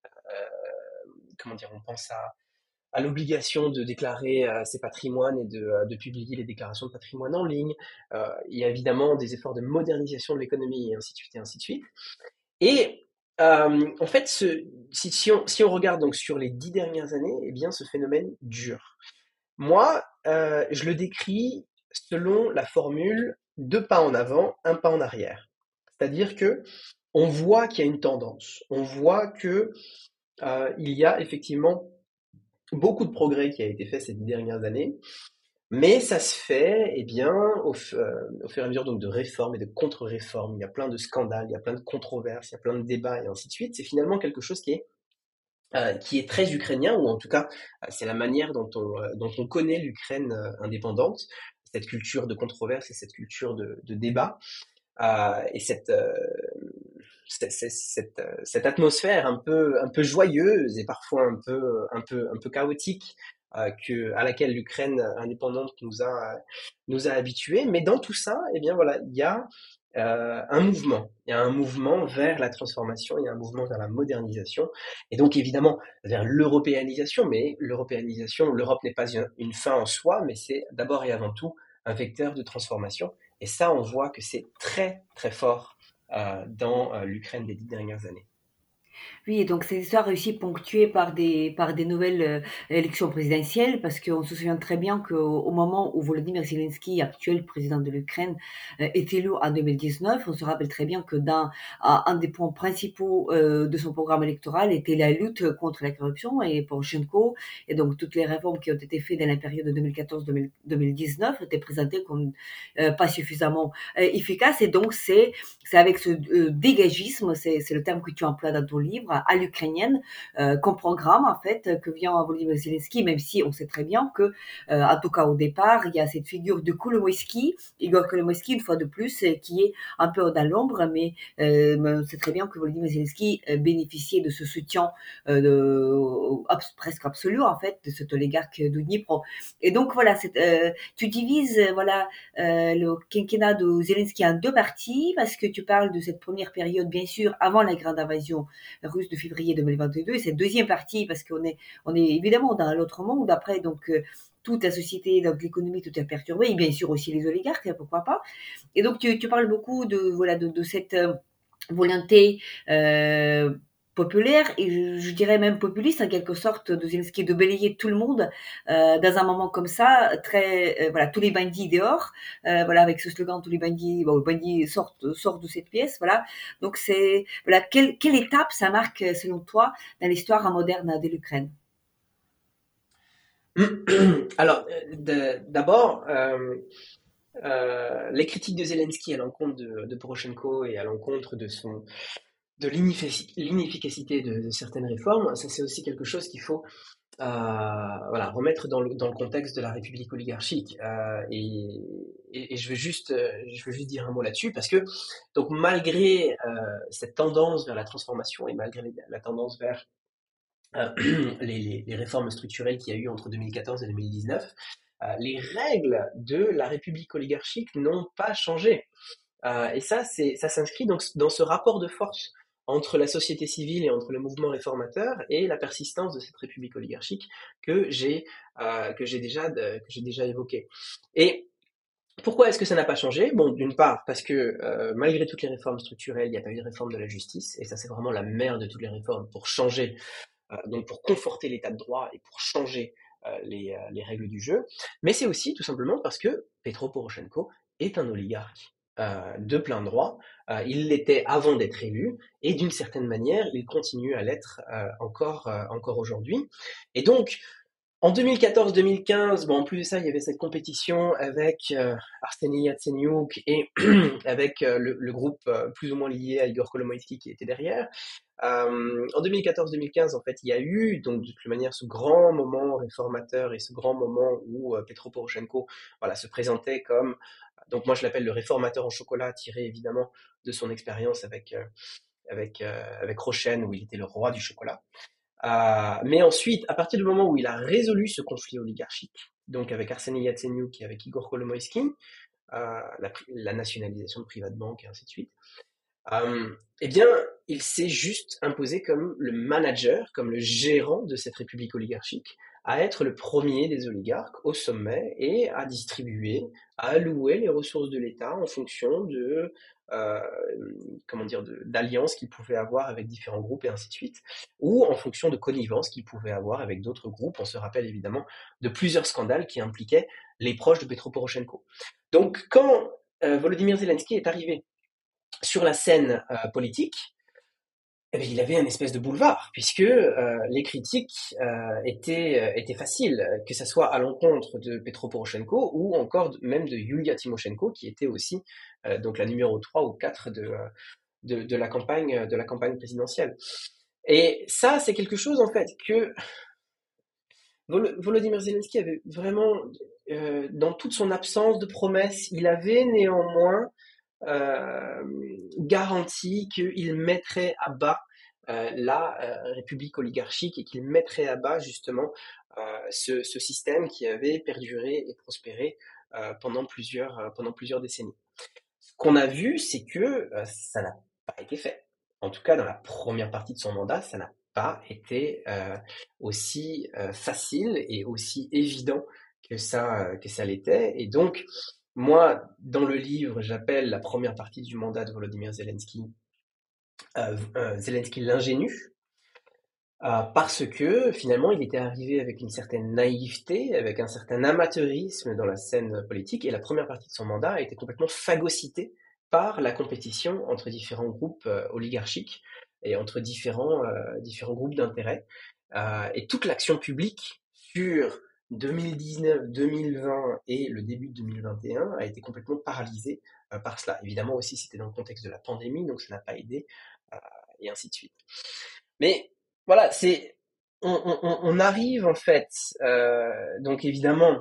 euh, comment dire, on pense à à l'obligation de déclarer euh, ses patrimoines et de, euh, de publier les déclarations de patrimoine en ligne. Euh, il y a évidemment des efforts de modernisation de l'économie et ainsi de suite et ainsi de suite. Et euh, en fait, ce, si, si, on, si on regarde donc sur les dix dernières années, eh bien, ce phénomène dure. Moi, euh, je le décris selon la formule deux pas en avant, un pas en arrière. C'est-à-dire que on voit qu'il y a une tendance, on voit que euh, il y a effectivement beaucoup de progrès qui a été fait ces dix dernières années, mais ça se fait eh bien, au, euh, au fur et à mesure donc, de réformes et de contre-réformes. Il y a plein de scandales, il y a plein de controverses, il y a plein de débats et ainsi de suite. C'est finalement quelque chose qui est, euh, qui est très ukrainien, ou en tout cas, euh, c'est la manière dont on, euh, dont on connaît l'Ukraine euh, indépendante, cette culture de controverse et cette culture de, de débat. Euh, et cette, euh, cette, cette, cette atmosphère un peu, un peu joyeuse et parfois un peu, un peu, un peu chaotique euh, que, à laquelle l'Ukraine indépendante nous a, nous a habitués. Mais dans tout ça, eh bien voilà, il y a euh, un mouvement. Il y a un mouvement vers la transformation, il y a un mouvement vers la modernisation, et donc évidemment vers l'européanisation. Mais l'européanisation, l'Europe n'est pas une, une fin en soi, mais c'est d'abord et avant tout un vecteur de transformation. Et ça, on voit que c'est très, très fort euh, dans euh, l'Ukraine des dix dernières années. Oui, et donc cette histoire réussit ponctuée par des par des nouvelles, heu, élections présidentielles parce qu'on se souvient très bien qu'au au moment où Volodymyr Zelensky, actuel président de l'Ukraine, heu, est élu en deux mille dix-neuf, on se rappelle très bien que dans un un des points principaux, heu, de son programme électoral était la lutte contre la corruption et Porochenko et donc toutes les réformes qui ont été faites dans la période de deux mille quatorze deux mille deux mille dix-neuf étaient présentées comme, heu, pas suffisamment, heu, efficaces et donc c'est c'est avec ce euh, dégagisme, c'est, c'est le terme que tu emploies dans ton livre, à l'ukrainienne, euh, qu'on programme en fait, que vient Volodymyr Zelensky, même si on sait très bien que, euh, en tout cas au départ, il y a cette figure de Kolomoïski, Igor Kolomoïski, une fois de plus, euh, qui est un peu dans l'ombre, mais euh, on sait très bien que Volodymyr Zelensky euh, bénéficiait de ce soutien euh, de, abs- presque absolu en fait de cet oligarque de Dnipro. Et donc voilà, c'est, euh, tu divises euh, voilà euh, le quinquennat de Zelensky en deux parties, parce que tu parles de cette première période, bien sûr, avant la grande invasion russe de février deux mille vingt-deux, et cette deuxième partie, parce qu'on est, on est évidemment dans l'autre monde, après, donc, euh, toute la société, donc l'économie, tout est perturbé, et bien sûr aussi les oligarques, pourquoi pas. Et donc, tu, tu parles beaucoup de, voilà, de, de cette euh, volonté euh, populaire et je, je, dirais même populiste en quelque sorte de Zelensky de balayer tout le monde euh, dans un moment comme ça, très euh, voilà tous les bandits dehors, euh, voilà avec ce slogan tous les bandits, bon, les bandits sortent sortent de cette pièce, voilà. Donc c'est voilà quelle quelle étape ça marque selon toi dans l'histoire moderne de l'Ukraine? Alors, euh, d'abord, euh, euh, les critiques de Zelensky à l'encontre de, de Poroshenko et à l'encontre de son de l'ineffic- l'inefficacité de, de certaines réformes, ça c'est aussi quelque chose qu'il faut euh, voilà, remettre dans le, dans le contexte de la République oligarchique. Euh, et, et, et je veux juste, euh, je veux juste dire un mot là-dessus parce que donc malgré euh, cette tendance vers la transformation et malgré la tendance vers euh, les, les, les réformes structurelles qu'il y a eu entre deux mille quatorze et deux mille dix-neuf, euh, les règles de la République oligarchique n'ont pas changé. Euh, et ça, c'est, ça s'inscrit donc dans ce rapport de force entre la société civile et entre le mouvement réformateur et la persistance de cette république oligarchique que j'ai euh, que j'ai déjà de- que j'ai déjà évoqué. Et pourquoi est-ce que ça n'a pas changé? Bon, d'une part parce que euh, malgré toutes les réformes structurelles, il n'y a pas eu de réforme de la justice et ça c'est vraiment la mère de toutes les réformes pour changer, euh, donc pour conforter l'état de droit et pour changer euh, les, euh, les règles du jeu. Mais c'est aussi tout simplement parce que Petro Poroshenko est un oligarque euh, de plein droit. Euh, il l'était avant d'être élu et d'une certaine manière, il continue à l'être euh, encore, euh, encore aujourd'hui. Et donc, en deux mille quatorze deux mille quinze, bon, en plus de ça, il y avait cette compétition avec euh, Arseniy Yatsenyuk et avec euh, le, le groupe euh, plus ou moins lié à Igor Kolomoïski qui était derrière. Euh, en deux mille quatorze deux mille quinze, en fait, il y a eu donc de toute manière ce grand moment réformateur et ce grand moment où euh, Petro Poroshenko, voilà, se présentait comme, donc moi je l'appelle le réformateur en chocolat, tiré évidemment de son expérience avec euh, avec euh, avec Rochen où il était le roi du chocolat. Euh, mais ensuite, à partir du moment où il a résolu ce conflit oligarchique, donc avec Arseniy Yatsenyuk et avec Igor Kolomoïski, euh, la, la nationalisation de Privatbank et ainsi de suite, euh, eh bien, il s'est juste imposé comme le manager, comme le gérant de cette république oligarchique, à être le premier des oligarques au sommet et à distribuer, à allouer les ressources de l'État en fonction de, euh, comment dire, de- d'alliances qu'il pouvait avoir avec différents groupes et ainsi de suite, ou en fonction de connivences qu'il pouvait avoir avec d'autres groupes. On se rappelle évidemment de plusieurs scandales qui impliquaient les proches de Petro Poroshenko. Donc, quand euh, Volodymyr Zelensky est arrivé sur la scène euh, politique, eh bien, il avait un espèce de boulevard, puisque euh, les critiques euh, étaient, euh, étaient faciles, que ce soit à l'encontre de Petro Poroshenko ou encore de- même de Yulia Tymoshenko, qui était aussi euh, donc la numéro trois ou quatre de, euh, de, de la campagne, de la campagne présidentielle. Et ça, c'est quelque chose en fait que Vol- Volodymyr Zelensky avait vraiment, euh, dans toute son absence de promesses, il avait néanmoins euh, garantit qu'il mettrait à bas euh, la euh, république oligarchique et qu'il mettrait à bas justement euh, ce, ce système qui avait perduré et prospéré euh, pendant plusieurs, euh, pendant plusieurs décennies. Ce qu'on a vu, c'est que euh, ça n'a pas été fait. En tout cas, dans la première partie de son mandat, ça n'a pas été euh, aussi euh, facile et aussi évident que ça, euh, que ça l'était. Et donc, moi, dans le livre, j'appelle la première partie du mandat de Volodymyr Zelensky euh, euh, Zelensky l'ingénue, euh, parce que finalement il était arrivé avec une certaine naïveté, avec un certain amateurisme dans la scène politique, et la première partie de son mandat a été complètement phagocytée par la compétition entre différents groupes euh, oligarchiques et entre différents, euh, différents groupes d'intérêts. Euh, et toute l'action publique sur deux mille dix-neuf, deux mille vingt et le début de deux mille vingt et un a été complètement paralysée euh, par cela. Évidemment aussi c'était dans le contexte de la pandémie, donc ça n'a pas aidé, euh, et ainsi de suite. Mais voilà, c'est on, on, on arrive en fait, euh, donc évidemment,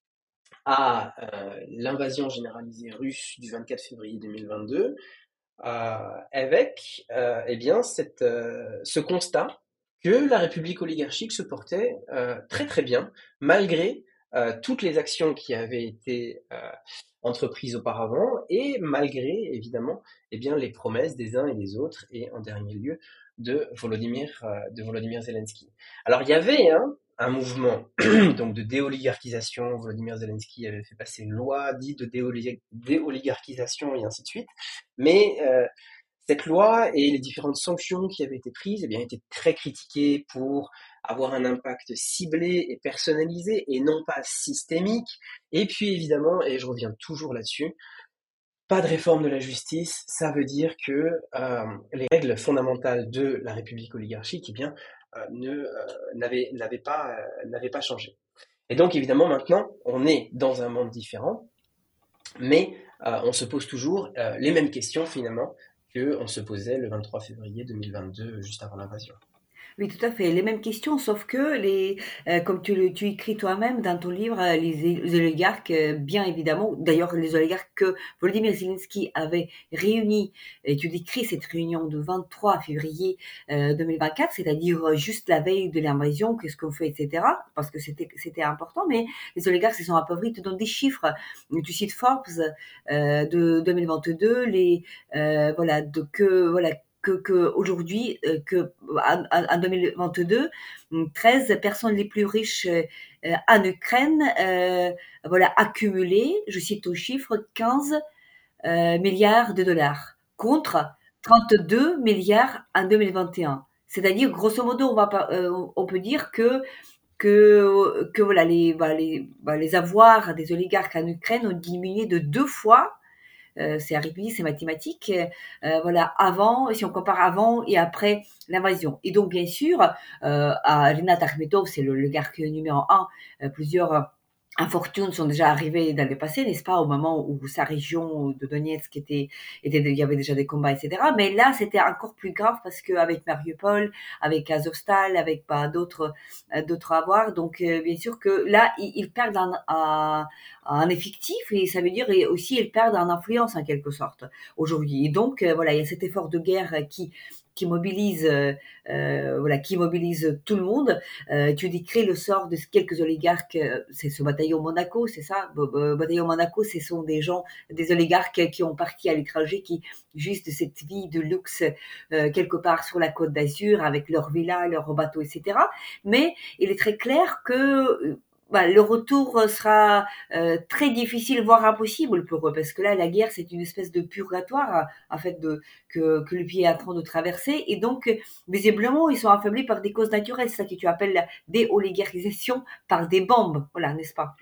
à euh, l'invasion généralisée russe du vingt-quatre février deux mille vingt-deux, euh, avec euh, eh bien cette, euh, ce constat que la République oligarchique se portait euh, très très bien, malgré euh, toutes les actions qui avaient été euh, entreprises auparavant et malgré évidemment eh bien, les promesses des uns et des autres et en dernier lieu de Volodymyr, euh, de Volodymyr Zelensky. Alors il y avait hein, un mouvement donc de déoligarchisation. Volodymyr Zelensky avait fait passer une loi dite de déoligarchisation et ainsi de suite. Mais euh, cette loi et les différentes sanctions qui avaient été prises eh bien, étaient très critiquées pour avoir un impact ciblé et personnalisé et non pas systémique. Et puis évidemment, et je reviens toujours là-dessus, pas de réforme de la justice, ça veut dire que euh, les règles fondamentales de la République oligarchique eh bien, euh, ne, euh, n'avaient, n'avaient, pas, euh, n'avaient pas changé. Et donc évidemment maintenant, on est dans un monde différent, mais euh, on se pose toujours euh, les mêmes questions finalement qu'on se posait le vingt-trois février deux mille vingt-deux, juste avant l'invasion. Oui, tout à fait. Les mêmes questions, sauf que les, euh, comme tu, le- tu écris toi-même dans ton livre, euh, les, les oligarques, euh, bien évidemment, d'ailleurs les oligarques que Volodymyr Zelensky avait réunis, et tu décris cette réunion de vingt-trois février euh, deux mille vingt-quatre, c'est-à-dire euh, juste la veille de l'invasion, qu'est-ce qu'on fait, et cetera, parce que c'était c'était important, mais les oligarques se sont appauvris, te donnent des chiffres. Tu cites Forbes euh, de deux mille vingt-deux, les, euh, voilà, de, que, voilà, que, que aujourd'hui, euh, que en deux mille vingt-deux, treize personnes les plus riches euh, en Ukraine, euh, voilà, accumulées, je cite au chiffre, quinze euh, milliards de dollars contre trente-deux milliards en deux mille vingt et un. C'est-à-dire, grosso modo, on, va pas, euh, on peut dire que que, que voilà, les, bah, les, bah, les avoirs des oligarques en Ukraine ont diminué de deux fois. Euh, c'est arithmétique, c'est mathématique. Euh, voilà, avant, si on compare avant et après l'invasion. Et donc, bien sûr, euh, à Rinat Akhmetov, c'est le, le garque numéro un, euh, plusieurs infortunes sont déjà arrivées dans le passé, n'est-ce pas, au moment où sa région de Donetsk était, était, il y avait déjà des combats, et cetera. Mais là, c'était encore plus grave parce qu'avec Mariupol, avec Azovstal, avec bah, d'autres, euh, d'autres avoirs, donc euh, bien sûr que là, ils, ils perdent un, un, un effectif et ça veut dire et aussi ils perdent en influence en quelque sorte aujourd'hui. Et donc euh, voilà, il y a cet effort de guerre qui qui mobilise, euh, euh, voilà, qui mobilise tout le monde. Euh, tu décris le sort de quelques oligarques. euh, C'est ce bataillon Monaco, c'est ça. B- b- bataillon Monaco, ce sont des gens, des oligarques qui ont parti à l'étranger, qui juste cette vie de luxe euh, quelque part sur la Côte d'Azur avec leurs villas, leurs bateaux, et cetera. Mais il est très clair que euh, bah, le retour sera euh, très difficile, voire impossible pour eux, parce que là, la guerre, c'est une espèce de purgatoire, en fait, de, que, que le pays est en train de traverser. Et donc, visiblement, ils sont affaiblis par des causes naturelles, c'est ça que tu appelles la déoligarchisation par des bombes, voilà, n'est-ce pas?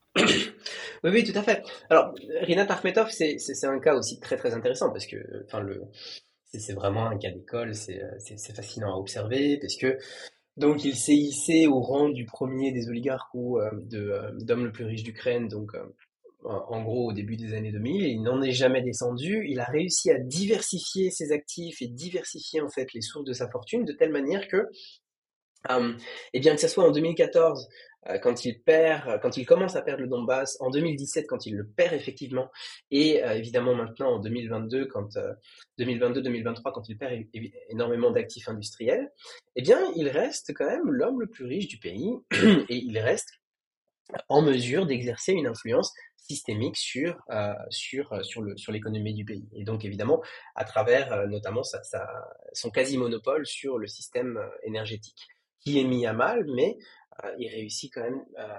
Oui, oui, tout à fait. Alors, Rinat Akhmetov, c'est, c'est, c'est un cas aussi très très intéressant parce que, enfin, le, c'est, c'est vraiment un cas d'école, c'est, euh, c'est, c'est fascinant à observer parce que donc il s'est hissé au rang du premier des oligarques ou euh, de, euh, d'homme le plus riche d'Ukraine, donc euh, en en gros au début des années deux mille, et il n'en est jamais descendu. Il a réussi à diversifier ses actifs et diversifier en fait les sources de sa fortune de telle manière que euh, et bien que ce soit en deux mille quatorze, euh, quand il perd, quand il commence à perdre le Donbass, en deux mille dix-sept quand il le perd effectivement, et euh, évidemment maintenant en deux mille vingt-deux, quand euh, deux mille vingt-deux-deux mille vingt-trois, quand il perd é- é- énormément d'actifs industriels, eh bien il reste quand même l'homme le plus riche du pays et il reste en mesure d'exercer une influence systémique sur euh, sur euh, sur le sur l'économie du pays. Et donc évidemment à travers euh, notamment sa, sa- son quasi monopole sur le système euh, énergétique, qui est mis à mal, mais euh, il réussit quand même euh,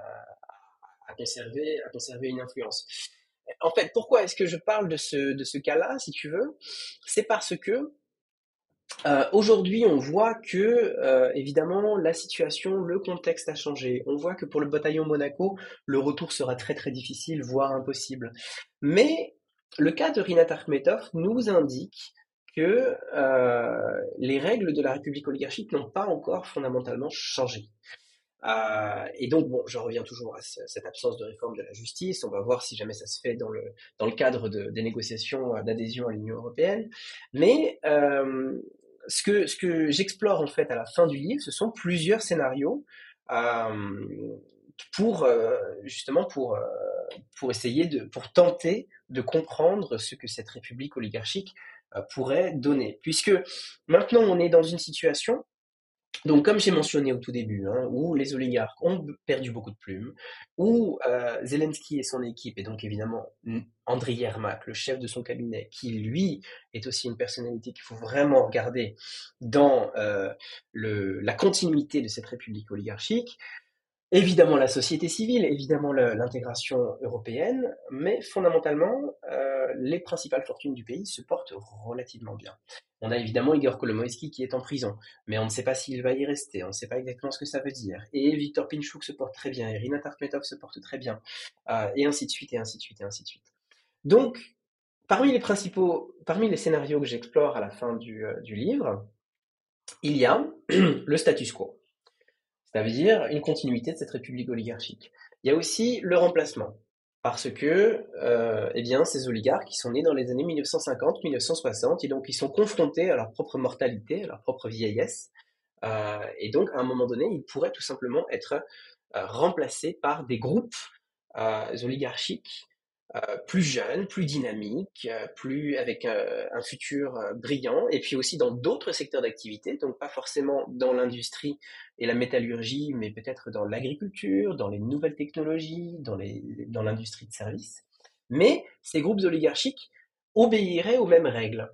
à conserver à conserver une influence. En fait, pourquoi est-ce que je parle de ce de ce cas-là, si tu veux? C'est parce que Euh, aujourd'hui, on voit que, euh, évidemment, la situation, le contexte a changé. On voit que pour le bataillon Monaco, le retour sera très très difficile, voire impossible. Mais le cas de Rinat Akhmetov nous indique que euh, les règles de la République oligarchique n'ont pas encore fondamentalement changé. Euh, et donc, bon, je reviens toujours à ce- cette absence de réforme de la justice. On va voir si jamais ça se fait dans le, dans le cadre de- des négociations euh, d'adhésion à l'Union européenne. Mais euh, ce que, ce que j'explore en fait à la fin du livre, ce sont plusieurs scénarios euh, pour euh, justement pour, euh, pour essayer de, pour tenter de comprendre ce que cette république oligarchique euh, pourrait donner. Puisque maintenant on est dans une situation donc, comme j'ai mentionné au tout début, hein, où les oligarques ont perdu beaucoup de plumes, où euh, Zelensky et son équipe, et donc évidemment Andriy Yermak, le chef de son cabinet, qui lui est aussi une personnalité qu'il faut vraiment regarder dans euh, le, la continuité de cette république oligarchique, évidemment la société civile, évidemment le- l'intégration européenne, mais fondamentalement, euh, les principales fortunes du pays se portent relativement bien. On a évidemment Igor Kolomoïski qui est en prison, mais on ne sait pas s'il va y rester, on ne sait pas exactement ce que ça veut dire. Et Viktor Pinchuk se porte très bien, et Rinat Akhmetov se porte très bien, euh, et ainsi de suite, et ainsi de suite, et ainsi de suite. Donc, parmi les principaux, parmi les scénarios que j'explore à la fin du, euh, du livre, il y a le status quo. Ça veut dire une continuité de cette république oligarchique. Il y a aussi le remplacement, parce que euh, eh bien, ces oligarques qui sont nés dans les années mille neuf cent cinquante, mille neuf cent soixante, et donc ils sont confrontés à leur propre mortalité, à leur propre vieillesse, euh, et donc à un moment donné, ils pourraient tout simplement être euh, remplacés par des groupes euh, oligarchiques euh, plus jeunes, plus dynamiques, euh, plus avec euh, un futur euh, brillant, et puis aussi dans d'autres secteurs d'activité, donc pas forcément dans l'industrie et la métallurgie, mais peut-être dans l'agriculture, dans les nouvelles technologies, dans les, dans l'industrie de services. Mais ces groupes oligarchiques obéiraient aux mêmes règles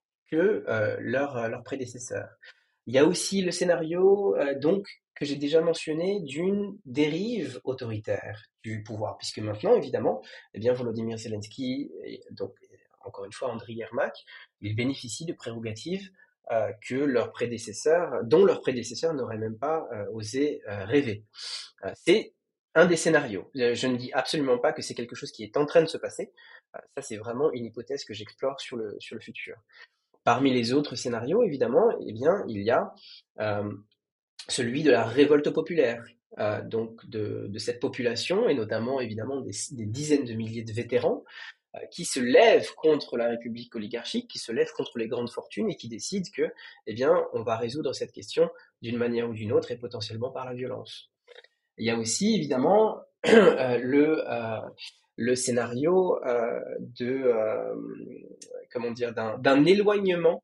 que euh, leurs leurs prédécesseurs. Il y a aussi le scénario euh, donc que j'ai déjà mentionné d'une dérive autoritaire du pouvoir, puisque maintenant, évidemment, eh bien, Volodymyr Zelensky et donc encore une fois Andriy Yermak, ils bénéficient de prérogatives euh, que leurs prédécesseurs, dont leurs prédécesseurs n'auraient même pas euh, osé euh, rêver. Euh, c'est un des scénarios. Je, je ne dis absolument pas que c'est quelque chose qui est en train de se passer. Euh, ça, c'est vraiment une hypothèse que j'explore sur le, sur le futur. Parmi les autres scénarios, évidemment, eh bien, il y a euh, celui de la révolte populaire, euh, donc de, de cette population, et notamment évidemment des, des dizaines de milliers de vétérans, euh, qui se lèvent contre la République oligarchique, qui se lèvent contre les grandes fortunes et qui décident que, eh bien, on va résoudre cette question d'une manière ou d'une autre et potentiellement par la violence. Il y a aussi évidemment euh, le, euh, le scénario euh, de euh, comment dire d'un, d'un éloignement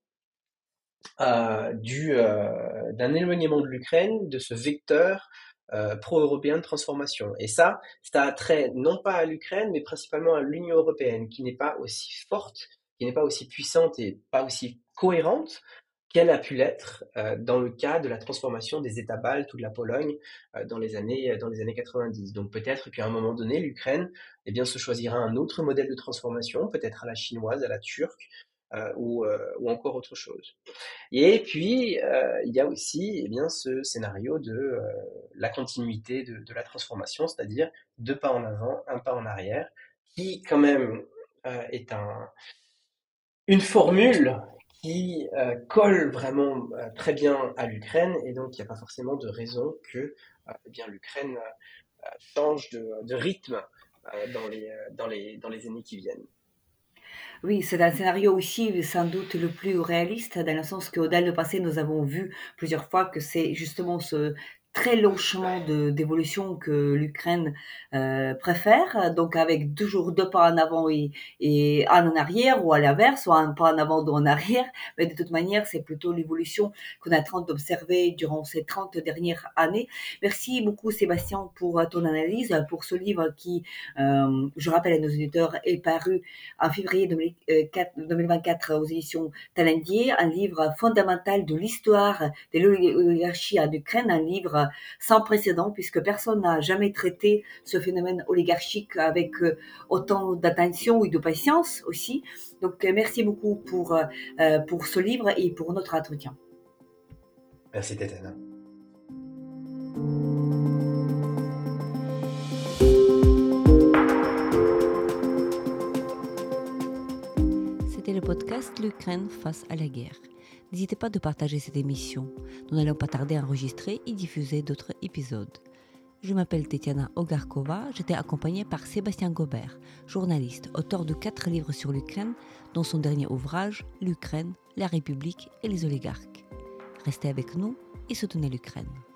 euh, du, euh, d'un éloignement de l'Ukraine, de ce vecteur euh, pro-européen de transformation. Et ça, ça a trait non pas à l'Ukraine, mais principalement à l'Union européenne, qui n'est pas aussi forte, qui n'est pas aussi puissante et pas aussi cohérente qu'elle a pu l'être euh, dans le cas de la transformation des États baltes ou de la Pologne euh, dans les années dans les années quatre-vingt-dix. Donc peut-être qu'à un moment donné, l'Ukraine eh bien se choisira un autre modèle de transformation, peut-être à la chinoise, à la turque euh, ou, euh, ou encore autre chose. Et puis, euh, il y a aussi eh bien, ce scénario de euh, la continuité de, de la transformation, c'est-à-dire deux pas en avant, un pas en arrière, qui quand même euh, est un, une formule qui euh, colle vraiment euh, très bien à l'Ukraine, et donc il n'y a pas forcément de raison que euh, eh bien, l'Ukraine euh, change de, de rythme euh, dans, les, euh, dans, les, dans les années qui viennent. Oui, c'est un scénario aussi sans doute le plus réaliste, dans le sens que dans le passé, nous avons vu plusieurs fois que c'est justement ce très long chemin de, d'évolution que l'Ukraine euh, préfère, donc avec toujours deux pas en avant et, et un en arrière, ou à l'inverse, soit un pas en avant, deux en arrière, mais de toute manière, c'est plutôt l'évolution qu'on est en train d'observer durant ces trente dernières années. Merci beaucoup Sébastien pour ton analyse, pour ce livre qui, euh, je rappelle à nos auditeurs, est paru en février deux mille vingt-quatre aux éditions Talendier, un livre fondamental de l'histoire de l'oligarchie en Ukraine, un livre livre sans précédent, puisque personne n'a jamais traité ce phénomène oligarchique avec autant d'attention et de patience aussi. Donc, merci beaucoup pour, pour ce livre et pour notre entretien. Merci Tétana. C'était le podcast L'Ukraine face à la guerre. N'hésitez pas de partager cette émission. Nous n'allons pas tarder à enregistrer et diffuser d'autres épisodes. Je m'appelle Tetiana Ogarkova, j'étais accompagnée par Sébastien Gobert, journaliste, auteur de quatre livres sur l'Ukraine, dont son dernier ouvrage, L'Ukraine, la République et les oligarques. Restez avec nous et soutenez l'Ukraine.